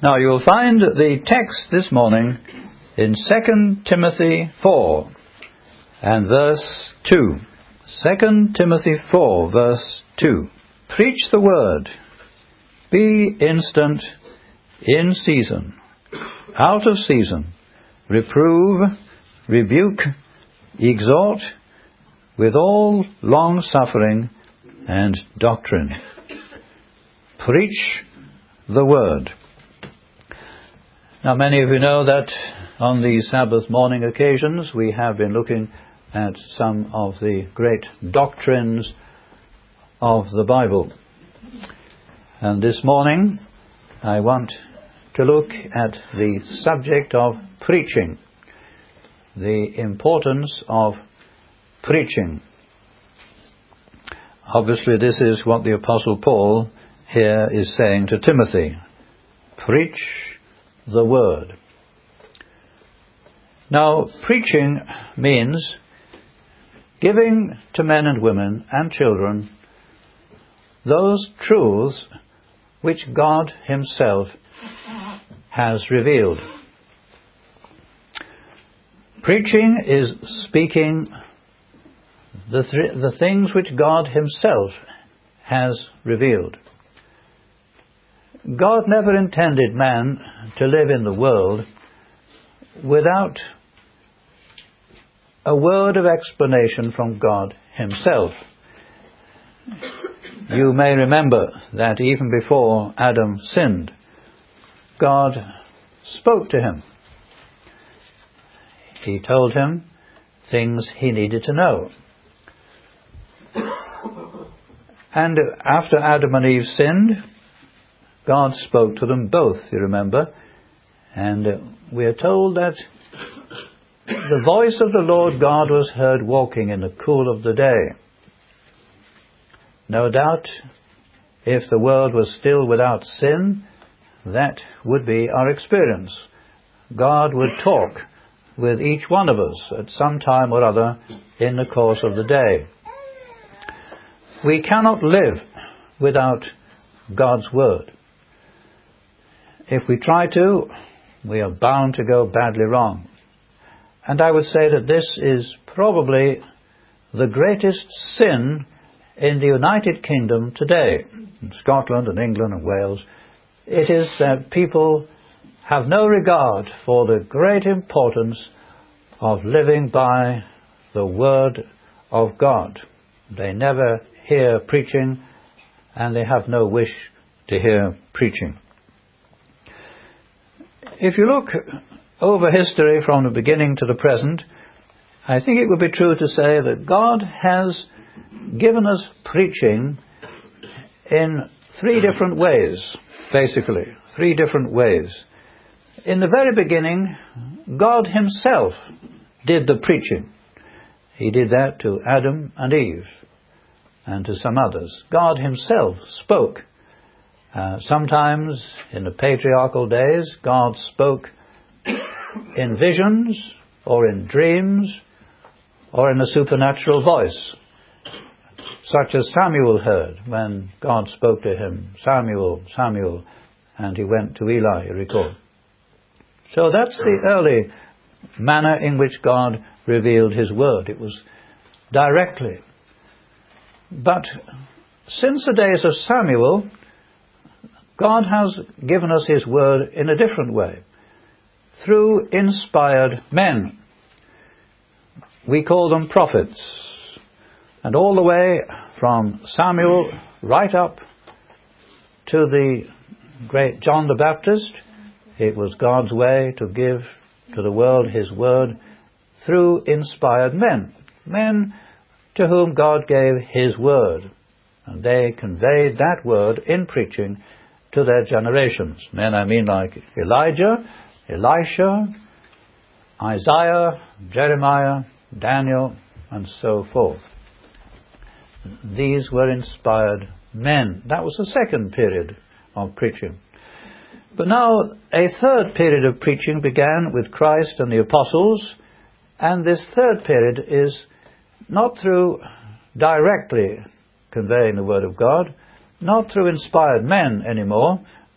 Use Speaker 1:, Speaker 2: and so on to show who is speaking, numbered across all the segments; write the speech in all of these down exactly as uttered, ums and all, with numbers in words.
Speaker 1: Now you will find the text this morning in Second Timothy four and verse two. Second Timothy four verse two. Preach the word, be instant, in season, out of season, reprove, rebuke, exhort, with all long-suffering and doctrine. Preach the word. Now many of you know that on these Sabbath morning occasions we have been looking at some of the great doctrines of the Bible. And this morning I want to look at the subject of preaching, the importance of preaching. Obviously this is what the Apostle Paul here is saying to Timothy. Preach the word. Now, preaching means giving to men and women and children those truths which God Himself has revealed. Preaching is speaking the, th- the things which God Himself has revealed. God never intended man to live in the world without a word of explanation from God Himself. You may remember that even before Adam sinned, God spoke to him. He told him things he needed to know. And after Adam and Eve sinned, God spoke to them both, you remember. And uh, we are told that the voice of the Lord God was heard walking in the cool of the day. No doubt, if the world was still without sin, that would be our experience. God would talk with each one of us at some time or other in the course of the day. We cannot live without God's word. If we try to, we are bound to go badly wrong. And I would say that this is probably the greatest sin in the United Kingdom today, in Scotland and England and Wales. It is that people have no regard for the great importance of living by the Word of God. They never hear preaching, and they have no wish to hear preaching. If you look over history from the beginning to the present, I think it would be true to say that God has given us preaching in three different ways, basically, three different ways. In the very beginning, God Himself did the preaching. He did that to Adam and Eve and to some others. God Himself spoke. Uh, sometimes in the patriarchal days, God spoke in visions or in dreams or in a supernatural voice, such as Samuel heard when God spoke to him, Samuel, Samuel, and he went to Eli, you recall. So that's the early manner in which God revealed His word. It was directly. But since the days of Samuel, God has given us His word in a different way, through inspired men. We call them prophets. And all the way from Samuel right up to the great John the Baptist, it was God's way to give to the world His word through inspired men. Men to whom God gave His word. And they conveyed that word in preaching to their generations. Men, I mean, like Elijah, Elisha, Isaiah, Jeremiah, Daniel, and so forth. These were inspired men. That was the second period of preaching. But now a third period of preaching began with Christ and the apostles, and this third period is not through directly conveying the word of God, not through inspired men anymore,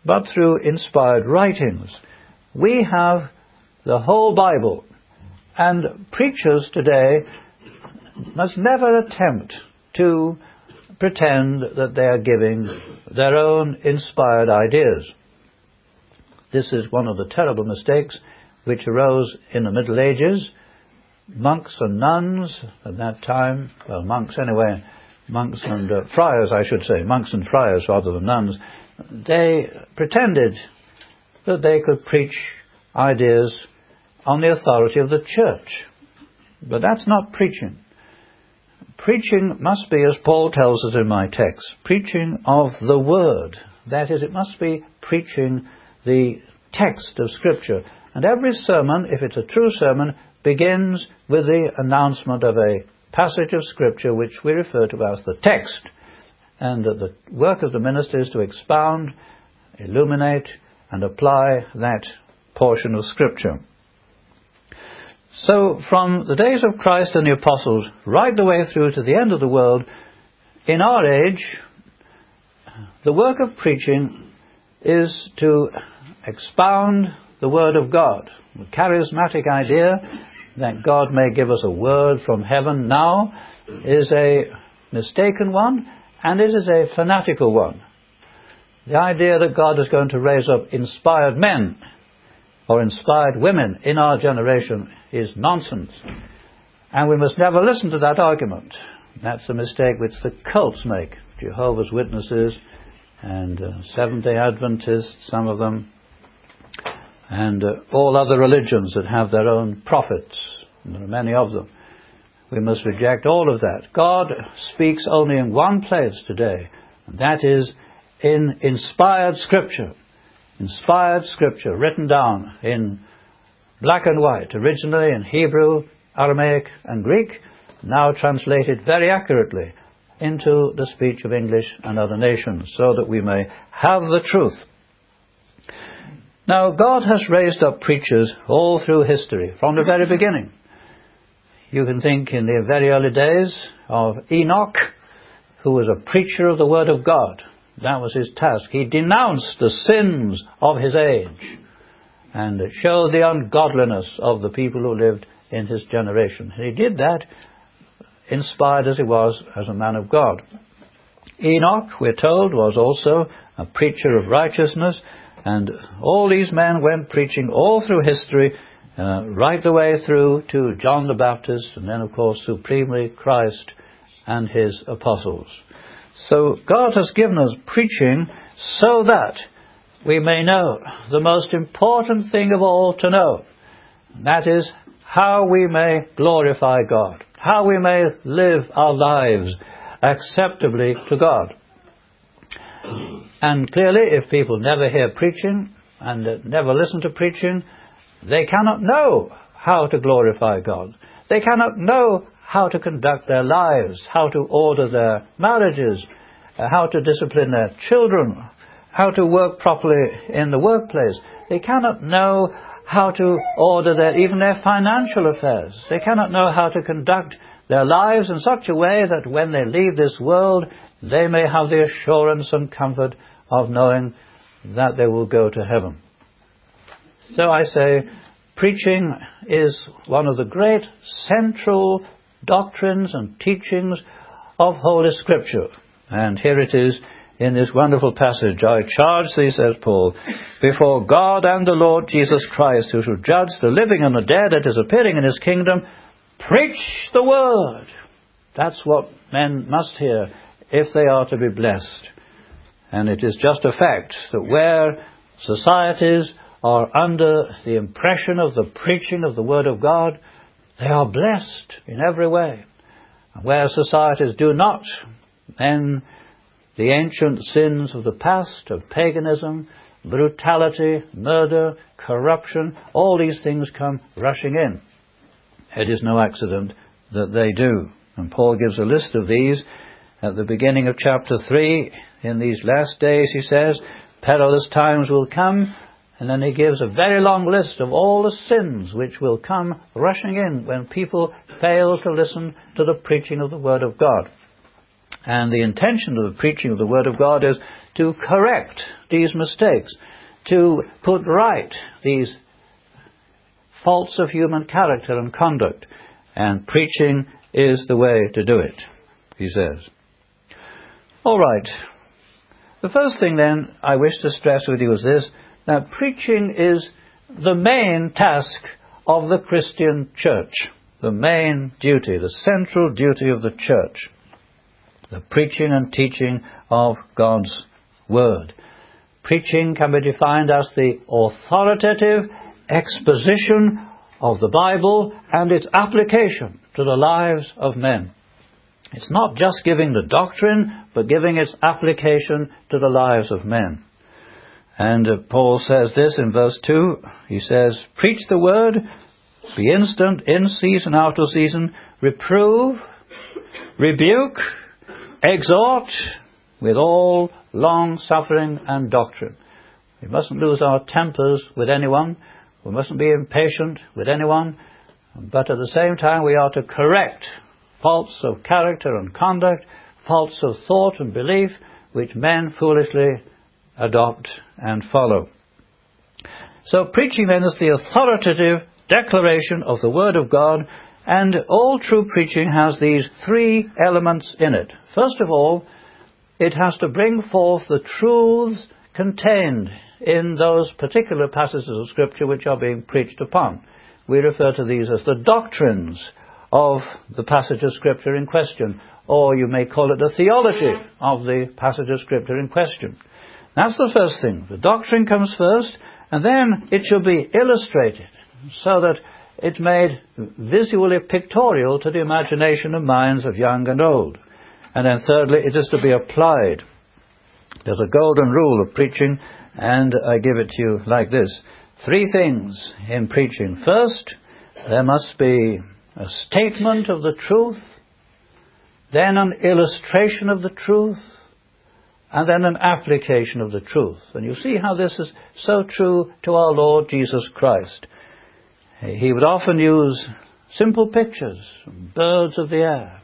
Speaker 1: but through inspired writings. We have the whole Bible, and preachers today must never attempt to pretend that they are giving their own inspired ideas. This is one of the terrible mistakes which arose in the Middle Ages. Monks and nuns at that time, well, monks anyway, monks and uh, friars, I should say, monks and friars rather than nuns, they pretended that they could preach ideas on the authority of the church. But that's not preaching. Preaching must be, as Paul tells us in my text, preaching of the Word. That is, it must be preaching the text of Scripture. And every sermon, if it's a true sermon, begins with the announcement of a passage of Scripture which we refer to as the text. And that the work of the minister is to expound, illuminate, and apply that portion of Scripture. So, from the days of Christ and the apostles, right the way through to the end of the world, in our age, the work of preaching is to expound the Word of God. The charismatic idea that God may give us a word from heaven now is a mistaken one, and it is a fanatical one. The idea that God is going to raise up inspired men or inspired women in our generation is nonsense. And we must never listen to that argument. That's a mistake which the cults make. Jehovah's Witnesses and uh, Seventh-day Adventists, some of them, and uh, all other religions that have their own prophets. And there are many of them. We must reject all of that. God speaks only in one place today, and that is in inspired Scripture. Inspired Scripture written down in black and white, originally in Hebrew, Aramaic and Greek, now translated very accurately into the speech of English and other nations, so that we may have the truth. Now, God has raised up preachers all through history, from the very beginning. You can think in the very early days of Enoch, who was a preacher of the Word of God. That was his task. He denounced the sins of his age and showed the ungodliness of the people who lived in his generation. And he did that, inspired as he was as a man of God. Enoch, we're told, was also a preacher of righteousness, and all these men went preaching all through history, uh, right the way through to John the Baptist, and then, of course, supremely Christ and his apostles. So God has given us preaching so that we may know the most important thing of all to know. That is how we may glorify God, how we may live our lives acceptably to God. And clearly, if people never hear preaching and never listen to preaching, they cannot know how to glorify God. They cannot know how to conduct their lives, how to order their marriages, uh, how to discipline their children, how to work properly in the workplace. They cannot know how to order their, even their financial affairs. They cannot know how to conduct their lives in such a way that when they leave this world, they may have the assurance and comfort of knowing that they will go to heaven. So I say, preaching is one of the great central doctrines and teachings of Holy Scripture. And here it is in this wonderful passage. I charge thee, says Paul, before God and the Lord Jesus Christ, who shall judge the living and the dead that is appearing in his kingdom, preach the word. That's what men must hear if they are to be blessed. And it is just a fact that where societies are under the impression of the preaching of the Word of God, they are blessed in every way. And where societies do not, then the ancient sins of the past, of paganism, brutality, murder, corruption, all these things come rushing in. It is no accident that they do. And Paul gives a list of these at the beginning of chapter three. In these last days, he says, perilous times will come. And then he gives a very long list of all the sins which will come rushing in when people fail to listen to the preaching of the Word of God. And the intention of the preaching of the Word of God is to correct these mistakes, to put right these faults of human character and conduct. And preaching is the way to do it, he says. All right. The first thing then I wish to stress with you is this, that preaching is the main task of the Christian church, the main duty, the central duty of the church, the preaching and teaching of God's Word. Preaching can be defined as the authoritative exposition of the Bible and its application to the lives of men. It's not just giving the doctrine, but giving its application to the lives of men. And uh, Paul says this in verse two. He says, preach the word, be instant, in season, out of season, reprove, rebuke, exhort, with all long suffering and doctrine. We mustn't lose our tempers with anyone. We mustn't be impatient with anyone. But at the same time, we are to correct faults of character and conduct, faults of thought and belief, which men foolishly adopt and follow. So preaching then is the authoritative declaration of the Word of God, and all true preaching has these three elements in it. First of all, it has to bring forth the truths contained in those particular passages of Scripture which are being preached upon. We refer to these as the doctrines of the passage of Scripture in question, or you may call it the theology of the passage of Scripture in question. That's the first thing. The doctrine comes first, and then it should be illustrated so that it's made visually pictorial to the imagination and minds of young and old. And then thirdly, it is to be applied. There's a golden rule of preaching, and I give it to you like this. Three things in preaching. First, there must be a statement of the truth, then an illustration of the truth, and then an application of the truth. And you see how this is so true to our Lord Jesus Christ. He would often use simple pictures, birds of the air,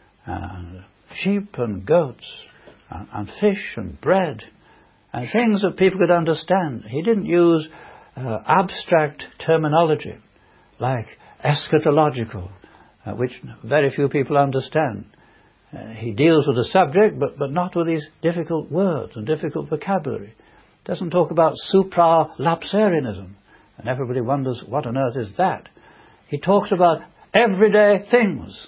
Speaker 1: and sheep and goats, and, and fish and bread, and things that people could understand. He didn't use uh, abstract terminology like eschatological, uh, which very few people understand. Uh, he deals with the subject, but, but not with these difficult words and difficult vocabulary. Doesn't talk about supralapsarianism, and everybody wonders what on earth is that. He talks about everyday things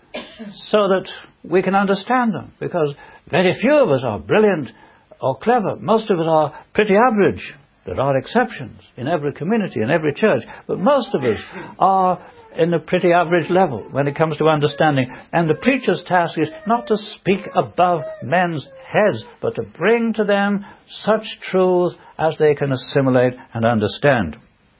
Speaker 1: so that we can understand them, because very few of us are brilliant or clever. Most of us are pretty average. There are exceptions in every community, in every church, but most of us are in a pretty average level when it comes to understanding. And the preacher's task is not to speak above men's heads, but to bring to them such truths as they can assimilate and understand.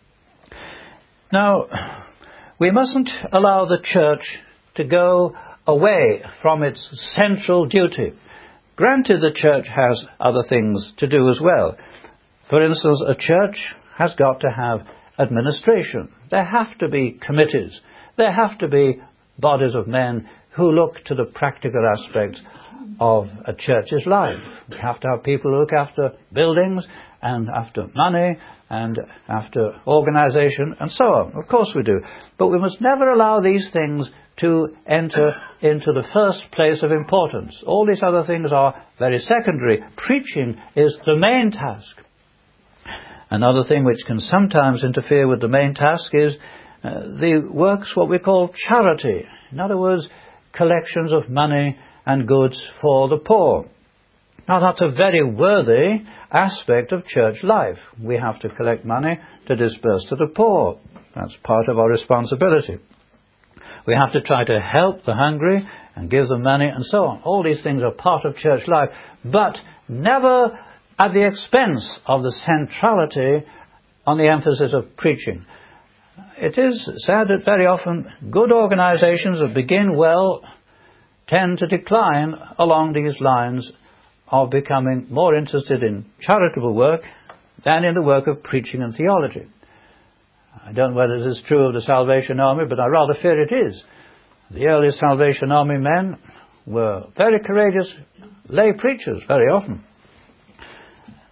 Speaker 1: Now, we mustn't allow the church to go away from its central duty. Granted, the church has other things to do as well. For instance, a church has got to have administration. There have to be committees. There have to be bodies of men who look to the practical aspects of a church's life. We have to have people who look after buildings and after money and after organization and so on. Of course we do. But we must never allow these things to enter into the first place of importance. All these other things are very secondary. Preaching is the main task. Another thing which can sometimes interfere with the main task is uh, the works what we call charity. In other words, collections of money and goods for the poor. Now that's a very worthy aspect of church life. We have to collect money to disperse to the poor. That's part of our responsibility. We have to try to help the hungry and give them money and so on. All these things are part of church life, but never at the expense of the centrality on the emphasis of preaching. It is sad that very often good organizations that begin well tend to decline along these lines of becoming more interested in charitable work than in the work of preaching and theology. I don't know whether this is true of the Salvation Army, but I rather fear it is. The early Salvation Army men were very courageous lay preachers very often.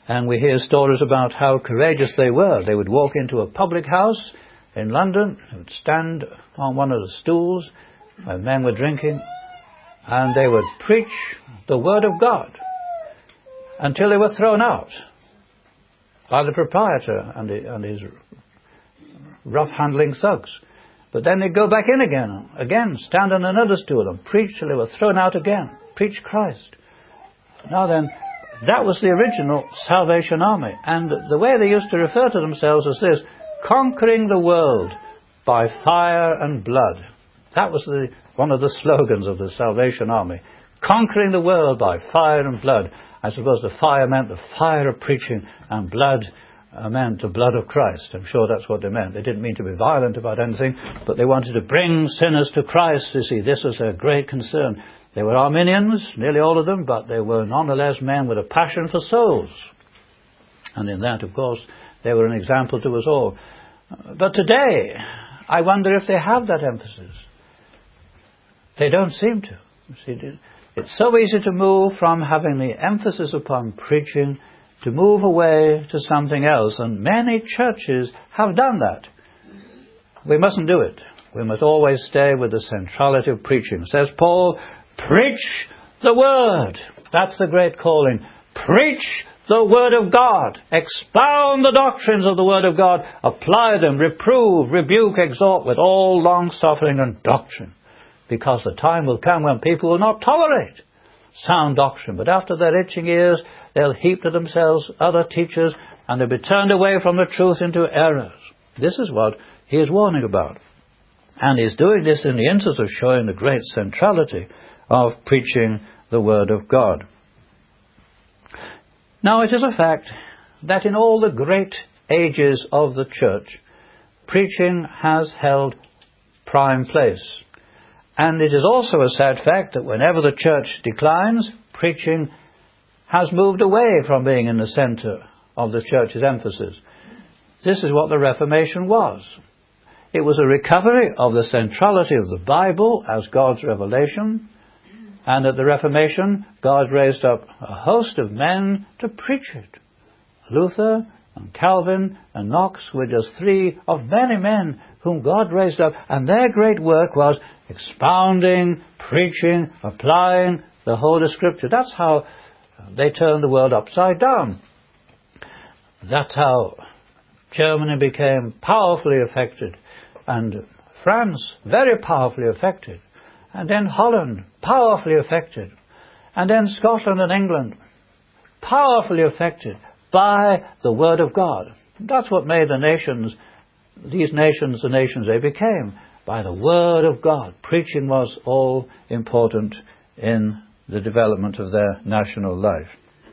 Speaker 1: And we hear stories about how courageous they were. They would walk into a public house in London, they would stand on one of the stools where men were drinking, and they would preach the Word of God until they were thrown out by the proprietor and, the, and his rough-handling thugs. But then they'd go back in again, again, stand on another stool and preach till they were thrown out again. Preach Christ. Now then, that was the original Salvation Army. And the way they used to refer to themselves was this: conquering the world by fire and blood. That was the, one of the slogans of the Salvation Army. Conquering the world by fire and blood. I suppose the fire meant the fire of preaching, and blood uh, meant the blood of Christ. I'm sure that's what they meant. They didn't mean to be violent about anything, but they wanted to bring sinners to Christ. You see, this was their great concern. They were Arminians, nearly all of them, but they were nonetheless men with a passion for souls. And in that, of course, they were an example to us all. But today, I wonder if they have that emphasis. They don't seem to. You see, it's so easy to move from having the emphasis upon preaching to move away to something else, and many churches have done that. We mustn't do it. We must always stay with the centrality of preaching. Says Paul, preach the Word. That's the great calling. Preach the Word of God. Expound the doctrines of the Word of God. Apply them, reprove, rebuke, exhort with all long-suffering and doctrine. Because the time will come when people will not tolerate sound doctrine. But after their itching ears, they'll heap to themselves other teachers, and they'll be turned away from the truth into errors. This is what he is warning about. And he's doing this in the interest of showing the great centrality of preaching the Word of God. Now, it is a fact that in all the great ages of the church, preaching has held prime place. And it is also a sad fact that whenever the church declines, preaching has moved away from being in the center of the church's emphasis. This is what the Reformation was. It was a recovery of the centrality of the Bible as God's revelation. And at the Reformation, God raised up a host of men to preach it. Luther and Calvin and Knox were just three of many men whom God raised up. And their great work was expounding, preaching, applying the Holy Scripture. That's how they turned the world upside down. That's how Germany became powerfully affected, and France very powerfully affected, and then Holland powerfully affected, and then Scotland and England powerfully affected by the Word of God. That's what made the nations, these nations, the nations they became, by the Word of God. Preaching was all important in the development of their national life.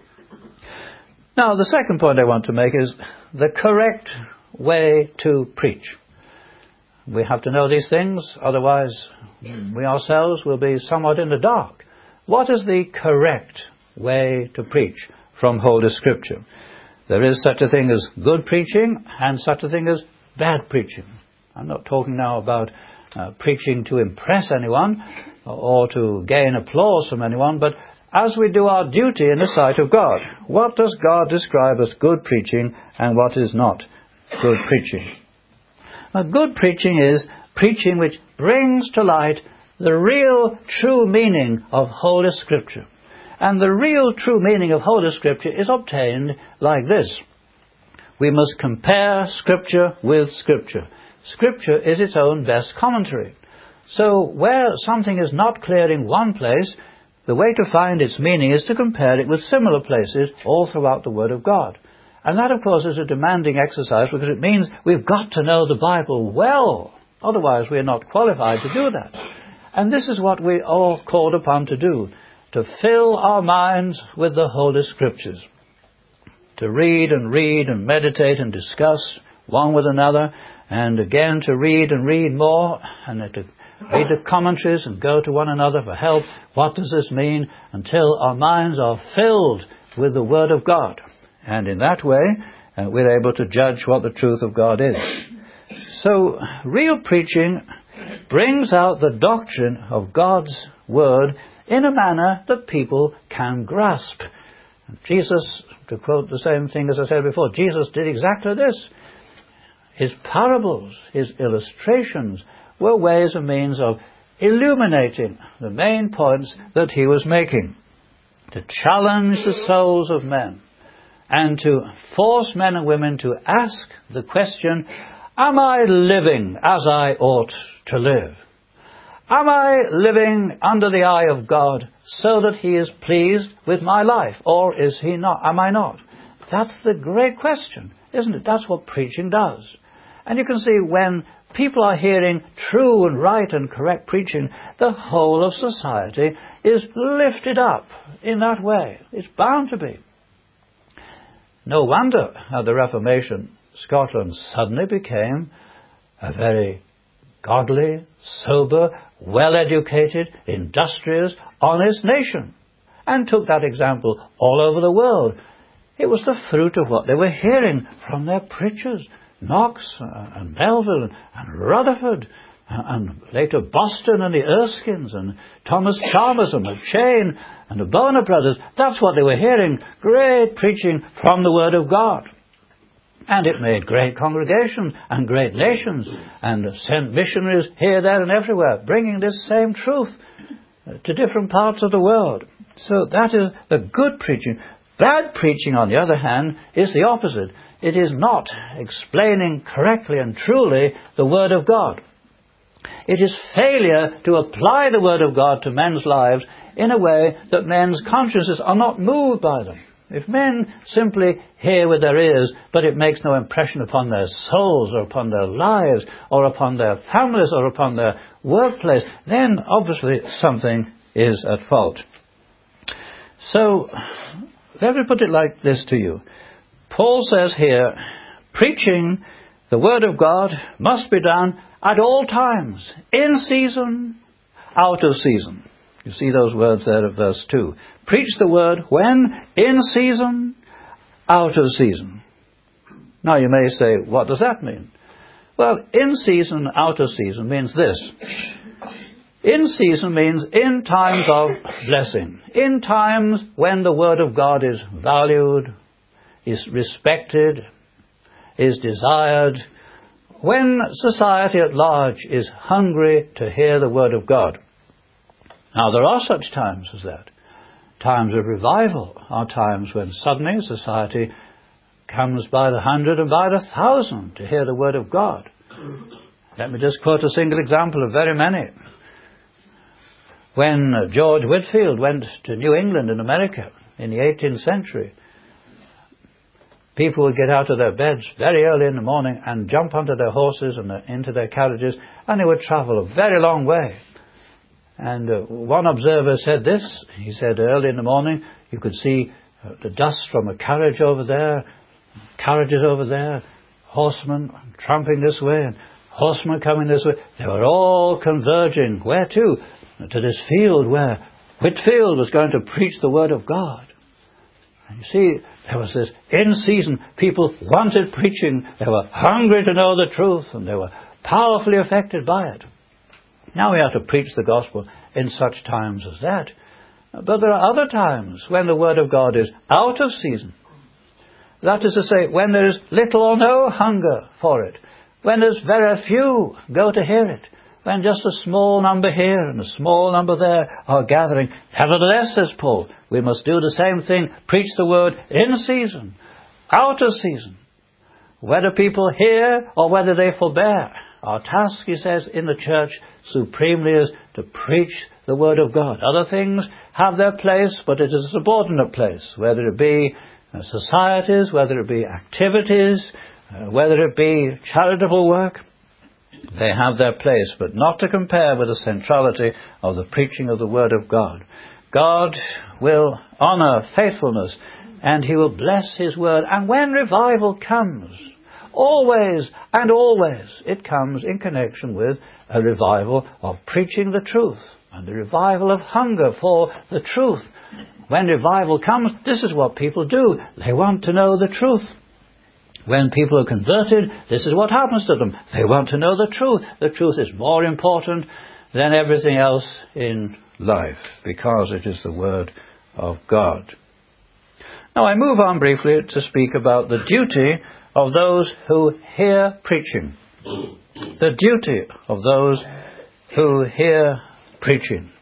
Speaker 1: Now, the second point I want to make is the correct way to preach. We have to know these things, otherwise we ourselves will be somewhat in the dark. What is the correct way to preach from Holy Scripture? There is such a thing as good preaching and such a thing as bad preaching. I'm not talking now about uh, preaching to impress anyone or to gain applause from anyone, but as we do our duty in the sight of God. What does God describe as good preaching and what is not good preaching? Now, good preaching is preaching which brings to light the real true meaning of Holy Scripture. And the real true meaning of Holy Scripture is obtained like this. We must compare Scripture with Scripture. Scripture is its own best commentary. So where something is not clear in one place, the way to find its meaning is to compare it with similar places all throughout the Word of God. And that, of course, is a demanding exercise because it means we've got to know the Bible well. Otherwise, we are not qualified to do that. And this is what we are all called upon to do, to fill our minds with the Holy Scriptures, to read and read and meditate and discuss one with another, and again to read and read more, and to read the commentaries and go to one another for help. What does this mean? Until our minds are filled with the Word of God. And in that way, uh, we're able to judge what the truth of God is. So, real preaching brings out the doctrine of God's Word in a manner that people can grasp. Jesus To quote the same thing as I said before, Jesus did exactly this. His parables, his illustrations, were ways and means of illuminating the main points that he was making, to challenge the souls of men, and to force men and women to ask the question, am I living as I ought to live? Am I living under the eye of God so that he is pleased with my life? Or is he not? Am I not? That's the great question, isn't it? That's what preaching does. And you can see when people are hearing true and right and correct preaching, the whole of society is lifted up in that way. It's bound to be. No wonder at the Reformation, Scotland suddenly became a very godly, sober, well-educated, industrious, honest nation, and took that example all over the world. It was the fruit of what they were hearing from their preachers, Knox and Melville and Rutherford, and later Boston and the Erskines and Thomas Chalmers and McChain and the Bonar brothers. That's what they were hearing, great preaching from the Word of God. And it made great congregations and great nations, and sent missionaries here, there and everywhere, bringing this same truth to different parts of the world. So that is the good preaching. Bad preaching, on the other hand, is the opposite. It is not explaining correctly and truly the Word of God. It is failure to apply the Word of God to men's lives in a way that men's consciences are not moved by them. If men simply hear with their ears, but it makes no impression upon their souls or upon their lives or upon their families or upon their workplace, then obviously something is at fault. So, let me put it like this to you. Paul says here, preaching the Word of God must be done at all times, in season, out of season. You see those words there at verse two. Preach the Word when? In season, out of season. Now you may say, what does that mean? Well, in season, out of season means this. In season means in times of blessing. In times when the Word of God is valued, is respected, is desired. When society at large is hungry to hear the Word of God. Now there are such times as that. Times of revival are times when suddenly society comes by the hundred and by the thousand to hear the Word of God. Let me just quote a single example of very many. When George Whitefield went to New England in America in the eighteenth century, people would get out of their beds very early in the morning and jump onto their horses and into their carriages, and they would travel a very long way. And uh, one observer said this. He said early in the morning you could see uh, the dust from a carriage over there, carriages over there, horsemen tramping this way and horsemen coming this way. They were all converging. Where to? To this field where Whitefield was going to preach the Word of God. And you see, there was this in season. People wanted preaching. They were hungry to know the truth, and they were powerfully affected by it. Now we have to preach the gospel in such times as that. But there are other times when the Word of God is out of season. That is to say, when there is little or no hunger for it. When there's very few go to hear it. When just a small number here and a small number there are gathering. Nevertheless, says Paul, we must do the same thing. Preach the Word in season, out of season. Whether people hear or whether they forbear. Our task, he says, in the church supremely is to preach the Word of God. Other things have their place, but it is a subordinate place, whether it be uh, societies, whether it be activities, uh, whether it be charitable work. They have their place, but not to compare with the centrality of the preaching of the Word of God. God will honour faithfulness, and he will bless his Word. And when revival comes, always and always, it comes in connection with a revival of preaching the truth and the revival of hunger for the truth. When revival comes, this is what people do. They want to know the truth. When people are converted, this is what happens to them. They want to know the truth. The truth is more important than everything else in life because it is the Word of God. Now, Now I move on briefly to speak about the duty of those who hear preaching. The duty of those who hear preaching.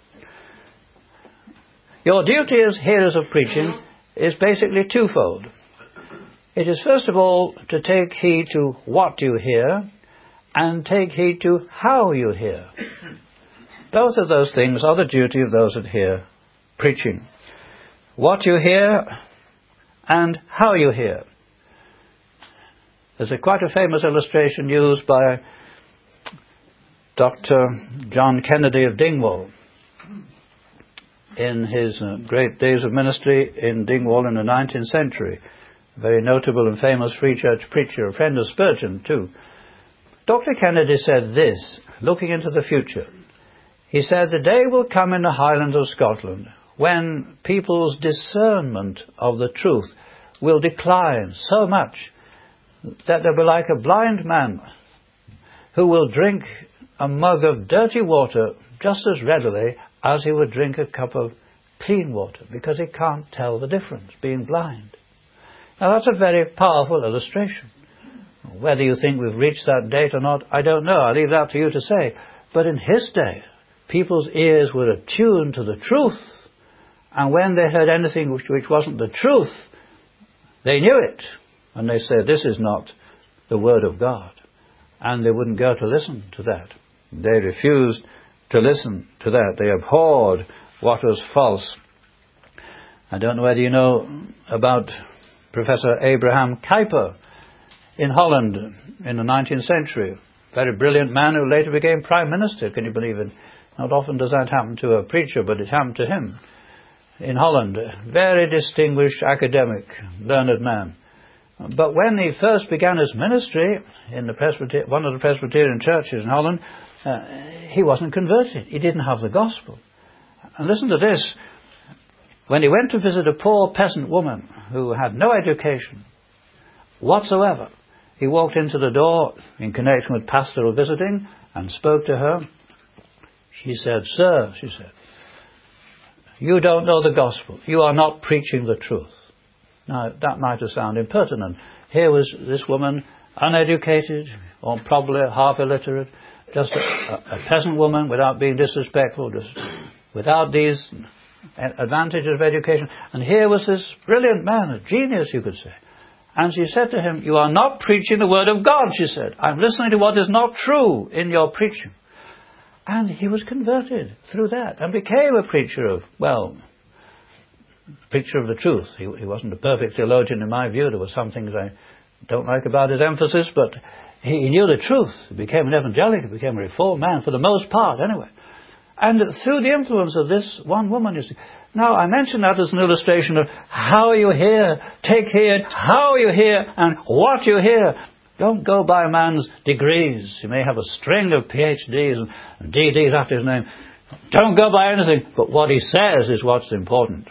Speaker 1: Your duty as hearers of preaching is basically twofold. It is first of all to take heed to what you hear and take heed to how you hear. Both of those things are the duty of those that hear preaching. What you hear and how you hear. There's a quite a famous illustration used by Doctor John Kennedy of Dingwall in his uh, great days of ministry in Dingwall in the nineteenth century. A very notable and famous free church preacher, a friend of Spurgeon too. Doctor Kennedy said this, looking into the future. He said, the day will come in the Highlands of Scotland when people's discernment of the truth will decline so much that they'll be like a blind man who will drink a mug of dirty water just as readily as he would drink a cup of clean water, because he can't tell the difference, being blind. Now that's a very powerful illustration. Whether you think we've reached that date or not, I don't know. I'll leave that to you to say. But in his day, people's ears were attuned to the truth, and when they heard anything which, which wasn't the truth, they knew it. And they said, this is not the Word of God. And they wouldn't go to listen to that. They refused to listen to that. They abhorred what was false. I don't know whether you know about Professor Abraham Kuyper in Holland in the nineteenth century. Very brilliant man who later became Prime Minister. Can you believe it? Not often does that happen to a preacher, but it happened to him in Holland. A very distinguished academic, learned man. But when he first began his ministry in the Presbyter- one of the Presbyterian churches in Holland, uh, he wasn't converted. He didn't have the gospel. And listen to this. When he went to visit a poor peasant woman who had no education whatsoever, he walked into the door in connection with pastoral visiting and spoke to her. She said, sir, she said, you don't know the gospel. You are not preaching the truth. Now, that might have sounded impertinent. Here was this woman, uneducated, or probably half illiterate, just a, a peasant woman without being disrespectful, just without these advantages of education. And here was this brilliant man, a genius, you could say. And she said to him, you are not preaching the Word of God, she said. I'm listening to what is not true in your preaching. And he was converted through that and became a preacher of, well, preacher of the truth. He, he wasn't a perfect theologian in my view. There were some things I don't like about his emphasis, but he, he knew the truth. He became an evangelical, he became a reformed man, for the most part anyway. And through the influence of this one woman, you see. Now, I mention that as an illustration of how you hear. Take heed how you hear and what you hear. Don't go by a man's degrees. He may have a string of P H Ds and D Ds after his name. Don't go by anything. But what he says is what's important.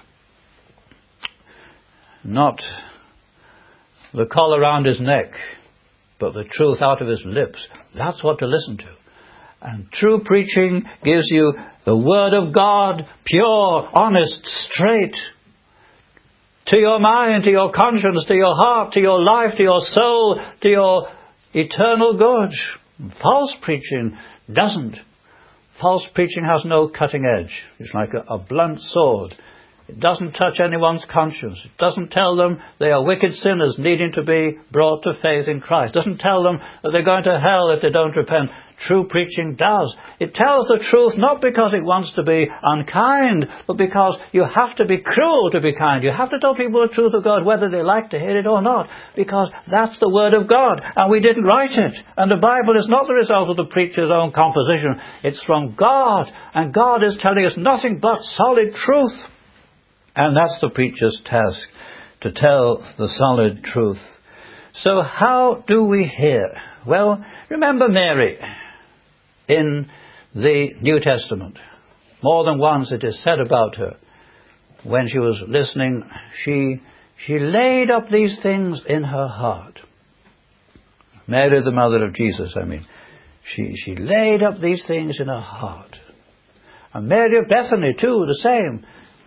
Speaker 1: Not the collar around his neck, but the truth out of his lips. That's what to listen to. And true preaching gives you the Word of God, pure, honest, straight, to your mind, to your conscience, to your heart, to your life, to your soul, to your eternal good. False preaching doesn't. False preaching has no cutting edge. It's like a, a blunt sword. It doesn't touch anyone's conscience. It doesn't tell them they are wicked sinners needing to be brought to faith in Christ. It doesn't tell them that they're going to hell if they don't repent. True preaching does. It tells the truth not because it wants to be unkind, but because you have to be cruel to be kind. You have to tell people the truth of God whether they like to hear it or not, because that's the Word of God, and we didn't write it. And the Bible is not the result of the preacher's own composition. It's from God, and God is telling us nothing but solid truth. And that's the preacher's task, to tell the solid truth. So how do we hear? Well, remember Mary in the New Testament. More than once it is said about her. When she was listening, she, she laid up these things in her heart. Mary, the mother of Jesus, I mean. She, she laid up these things in her heart. And Mary of Bethany, too, the same.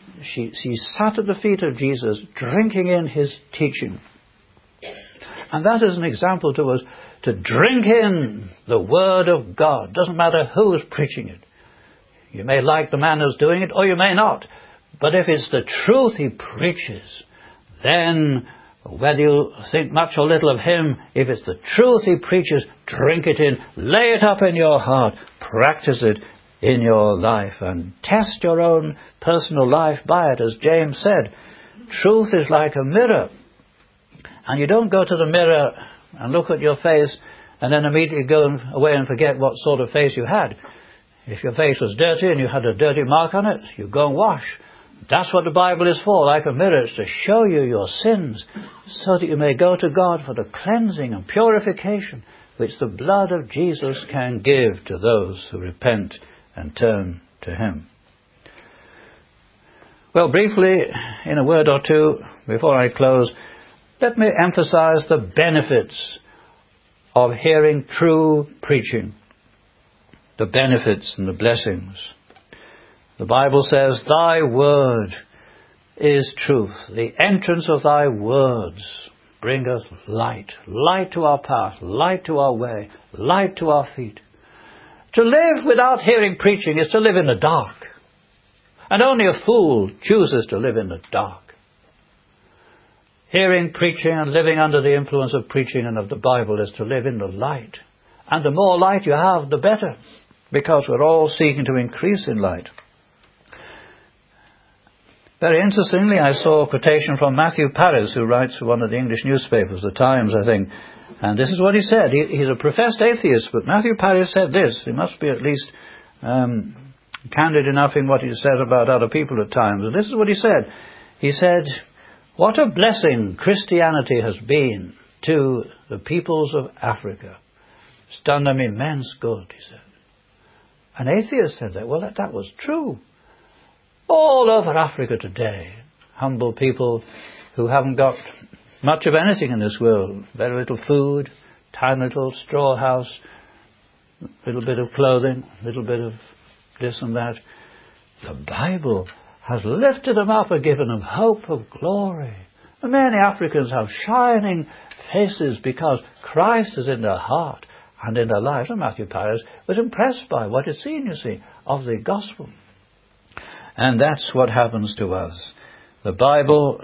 Speaker 1: she, she sat at the feet of Jesus, drinking in his teaching. And that is an example to us, to drink in the Word of God. Doesn't matter who is preaching it. You may like the man who's doing it, or you may not. But if it's the truth he preaches, then whether you think much or little of him, if it's the truth he preaches, drink it in, lay it up in your heart, practice it in your life, and test your own personal life by it. As James said, truth is like a mirror. And you don't go to the mirror and look at your face and then immediately go away and forget what sort of face you had. If your face was dirty and you had a dirty mark on it, you go and wash. That's what the Bible is for, like a mirror. It's to show you your sins so that you may go to God for the cleansing and purification which the blood of Jesus can give to those who repent and turn to him. Well, briefly, in a word or two, before I close, let me emphasize the benefits of hearing true preaching. The benefits and the blessings. The Bible says, thy word is truth. The entrance of thy words bringeth light. Light to our path, light to our way, light to our feet. To live without hearing preaching is to live in the dark. And only a fool chooses to live in the dark. Hearing preaching and living under the influence of preaching and of the Bible is to live in the light. And the more light you have, the better. Because we're all seeking to increase in light. Very interestingly, I saw a quotation from Matthew Paris, who writes for one of the English newspapers, The Times, I think. And this is what he said. He, he's a professed atheist, but Matthew Paris said this. He must be at least um, candid enough in what he says about other people at times. And this is what he said. He said, what a blessing Christianity has been to the peoples of Africa. It's done them immense good, he said. An atheist said that. Well, that, that was true. All over Africa today, humble people who haven't got much of anything in this world. Very little food, tiny little straw house, little bit of clothing, little bit of this and that. The Bible has lifted them up and given them hope of glory. And many Africans have shining faces because Christ is in their heart and in their lives. And Matthew Paris was impressed by what he'd seen, you see, of the gospel. And that's what happens to us. The Bible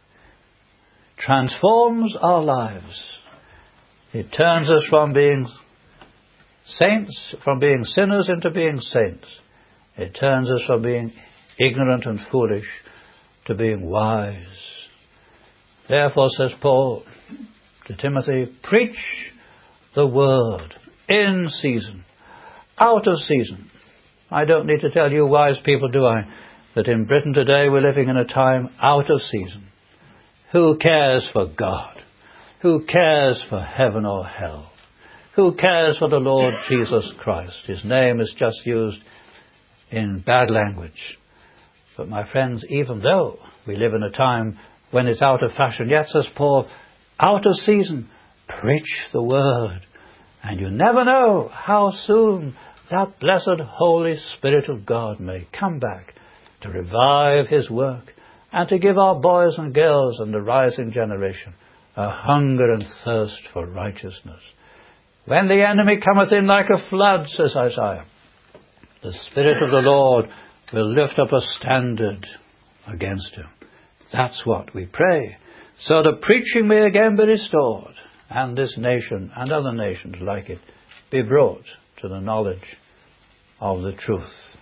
Speaker 1: transforms our lives. It turns us from being saints, from being sinners into being saints. It turns us from being ignorant and foolish to being wise. Therefore, says Paul to Timothy, preach the word in season, out of season. I don't need to tell you wise people, do I, that in Britain today we're living in a time out of season. Who cares for God? Who cares for heaven or hell? Who cares for the Lord Jesus Christ? His name is just used in bad language. But my friends, even though we live in a time when it's out of fashion, yet, says Paul, out of season, preach the word. And you never know how soon that blessed Holy Spirit of God may come back to revive his work and to give our boys and girls and the rising generation a hunger and thirst for righteousness. When the enemy cometh in like a flood, says Isaiah, the Spirit of the Lord will lift up a standard against him. That's what we pray. So the preaching may again be restored, and this nation and other nations like it be brought to the knowledge of the truth.